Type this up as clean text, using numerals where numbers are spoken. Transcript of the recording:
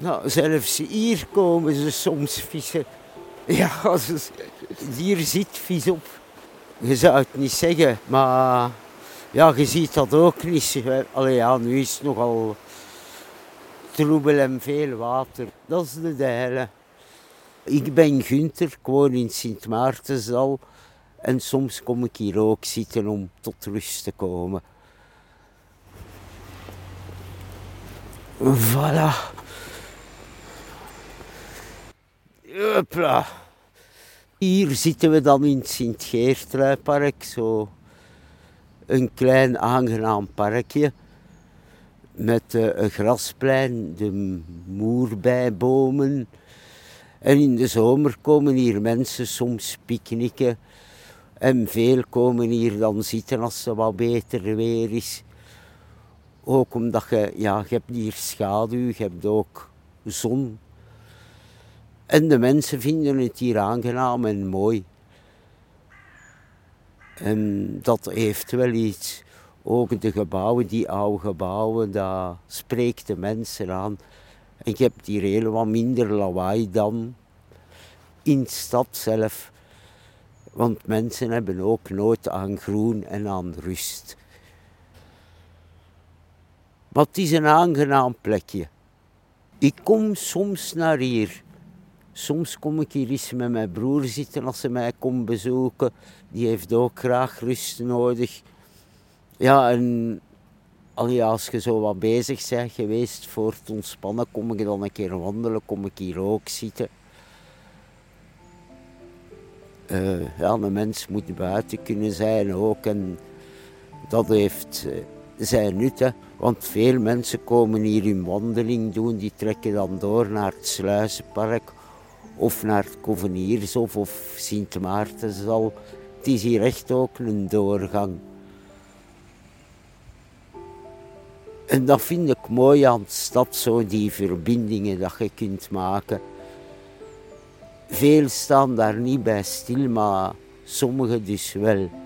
Nou, zelfs hier komen ze soms vissen. Ja, hier zit vis op. Je zou het niet zeggen, maar ja, je ziet dat ook niet. Allee, ja, nu is het nogal troebel en veel water. Dat is de Deile. Ik ben Gunther, ik woon in Sint Maartensdal. En soms kom ik hier ook zitten om tot rust te komen. Voilà. Hopla. Hier zitten we dan in het Sint-Geertruipark, zo een klein aangenaam parkje met een grasplein, de moerbeibomen. En in de zomer komen hier mensen soms picknicken en veel komen hier dan zitten als het wat beter weer is. Ook omdat je hebt hier schaduw, je hebt ook zon. En de mensen vinden het hier aangenaam en mooi. En dat heeft wel iets. Ook de gebouwen, die oude gebouwen, dat spreekt de mensen aan. En je hebt hier heel wat minder lawaai dan in de stad zelf. Want mensen hebben ook nood aan groen en aan rust. Maar het is een aangenaam plekje. Ik kom soms naar hier. Soms kom ik hier eens met mijn broer zitten als ze mij komt bezoeken. Die heeft ook graag rust nodig. Ja, en als je zo wat bezig bent geweest voor het ontspannen, kom ik dan een keer wandelen, kom ik hier ook zitten. Een mens moet buiten kunnen zijn ook en dat heeft zijn nut. Hè. Want veel mensen komen hier hun wandeling doen, die trekken dan door naar het Sluizenpark of naar het Koveniershof of Sint Maartensdal. Het is hier echt ook een doorgang. En dat vind ik mooi aan de stad, zo die verbindingen dat je kunt maken. Veel staan daar niet bij stil, maar sommigen dus wel.